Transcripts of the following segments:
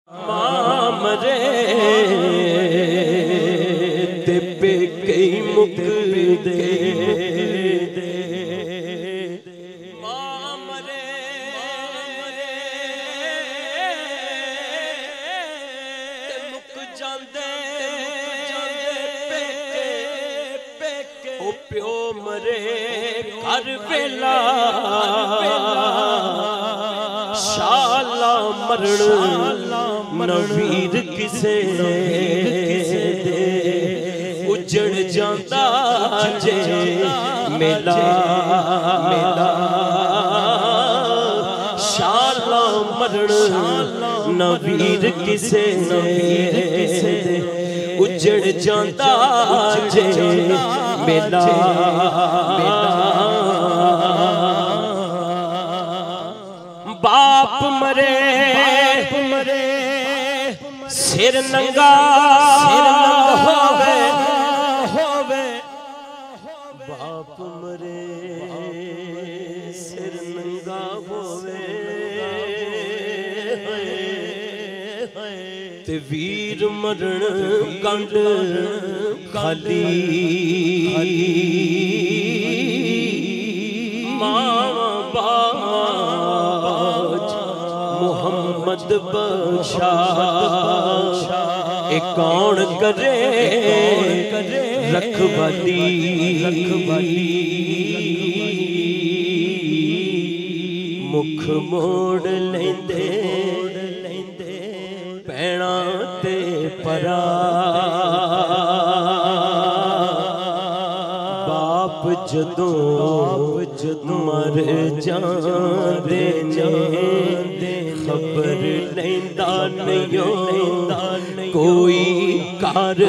मामरे ते पे कई मुक दे मामरे ते मुक जांदे पेके ओ प्यो मरे कर वेला शाला मरण नवीर किसे दे उजड़ जांदा जे मेला शाला मरण नवीर किसे दे उजड़ जांदा जे मेला बाप मरे सिर नंगा होवे बाप मरे सिर नंगा होवे ते वीर मरण कंड खाली मोहम्मद बख्शाह ए कौन करे रखवाली मुख मोड़ लेंदे पैणा ते परा बाप जदों मर जांदे ने खबर लैंदा नहीं कोई कर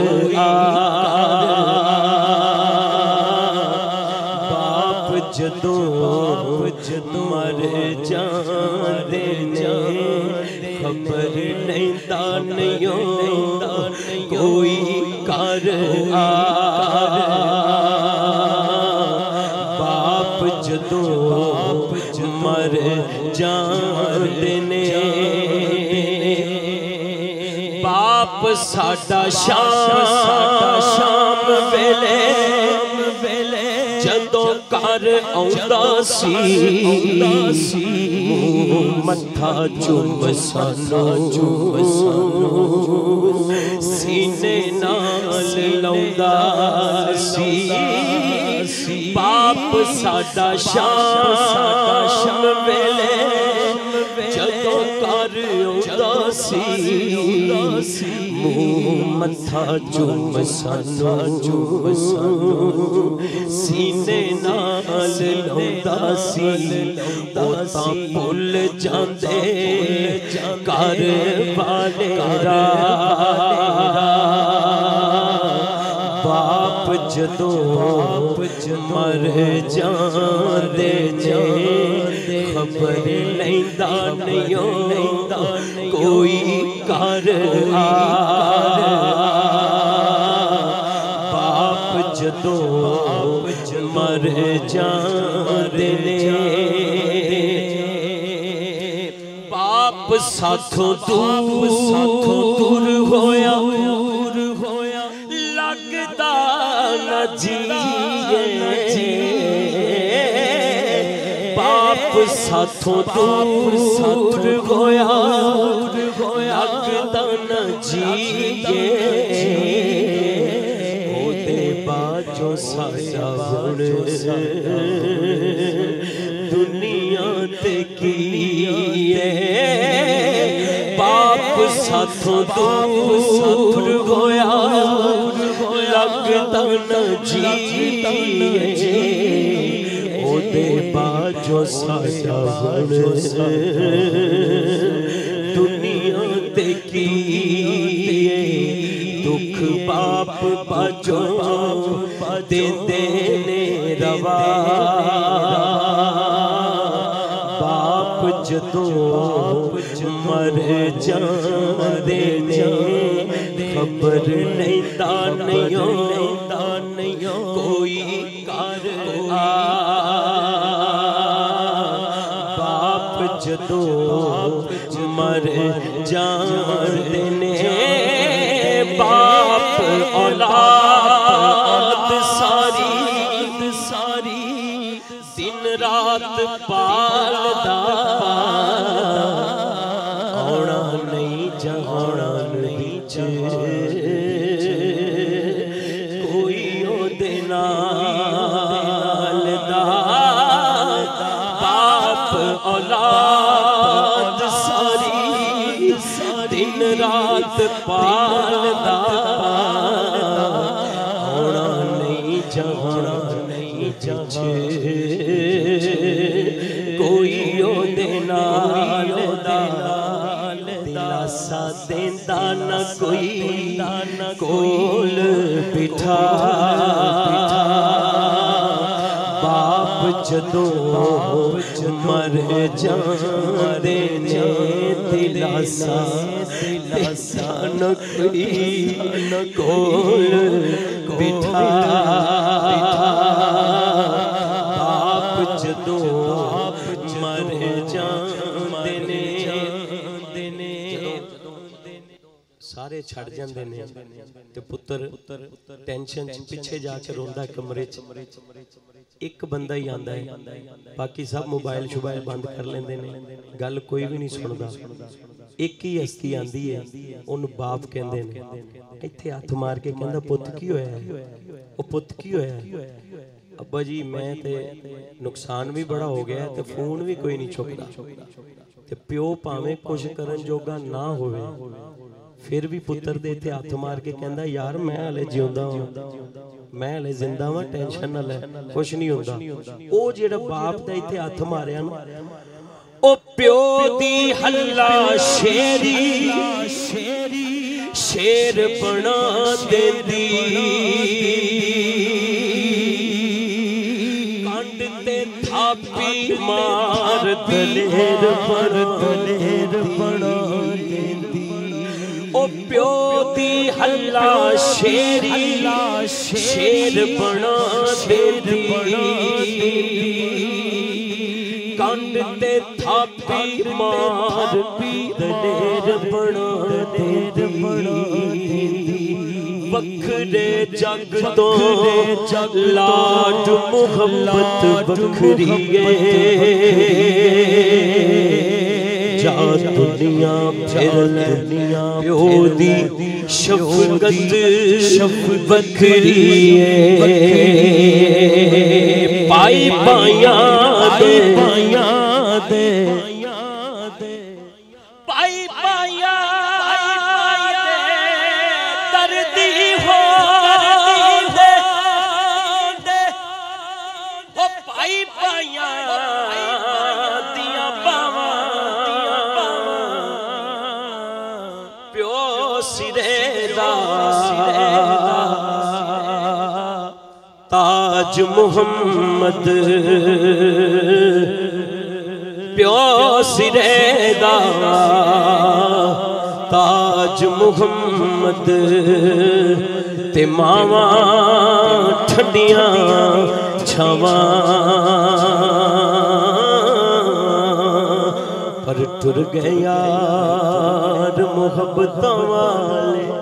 बाप जदों मर जांदे ने खबर लैंदा नहीं कोई कर बाप जदों मर जांदे ने बाप साडा शाम वेले जदों घर आउंदा सी मत्था चुम सानू सीने नाल लाउंदा सी बाप साडा शाम वेले जदों घर आउंदा सी मत्था चुम सानू सीने नाल लाउंदा सी तां भुल जांदे घर वाले बाप जदों मर जांदे ने खबर लैंदा नहीं कोई कर बाप जदों मर जांदे ने बाप साथों दूर होया लगदा न जिए बाप साथों दूर होया लगदा न जिए ओदे बाजो साडा हुण दुनिया ते की बाप साथों दूर होया लगदा न जिए ओदे बाजो साडा हुण दुनिया ते की दुख बाप बाजो देंदे ने रवा बाप जदों मर जांदे ने खबर लैंदा नहीं कोई कर बाप जदों मर जाते ने बाप औलाद सारी दिन रात पालदा औना नहीं जहान विच कोई ओदे नाल दा बाप औलाद सारी दिन रात पालदा औना नहीं जहान विच कोई ओदे नाल दिलासा देंदा न कोई कोल बिठा बाप जदों मर जांदे ने दिलासा न कोई कोल बिठा बाप जदों मर जांदे ने सारे छड़ जांदे ने ते पुत्र टेंशन पिछे जाके रोंदा कमरे च एक बंदा ही आंदा है बाकी सब मोबाइल शुबाइल बंद कर लेंदे ने गल कोई भी नहीं सुनदा एक ही हस्ती आंदी है उन बाप कहंदे ने इत्थे हाथ मार के कहंदा पुत की होया है ओ पुत की होया है अब्बा जी मैं ते नुकसान भी बड़ा हो गया ते फोन भी कोई नहीं चुकदा ते प्यो भावें कुछ करन जोगा ना होवे फिर भी पुत्र दे इत्थे हाथ मार के कहंदा यार मैं हले जिउंदा हां मैं हले जिंदा हां टेंशन ना ले कुछ नहीं होंदा ओ जेड़ा बाप दा इत्थे हाथ मारिया ना ओ प्यो दी हल्ला शेरी शेर बना देंदी कंड ते थापी मार दलेर बना देंदी ओ प्यो दी हल्ला शेरी शेर बना देंदी कंड ते थापी मार दलेर बना देंदी बखरे जग तो लाड मुहब्बत बखरी जा दुनिया फिर प्यो दी शफकत बखरी पाई पाया दे पाई पाया दर्दी हो दे हो पाई पाया दिया बावा प्यो सिरे दा ताज मुहम्मद प्यो सिरे दा ताज मुहम्मद ते मावा ठंडियां छावां पर टुर गए यार मुहब्बतां वाले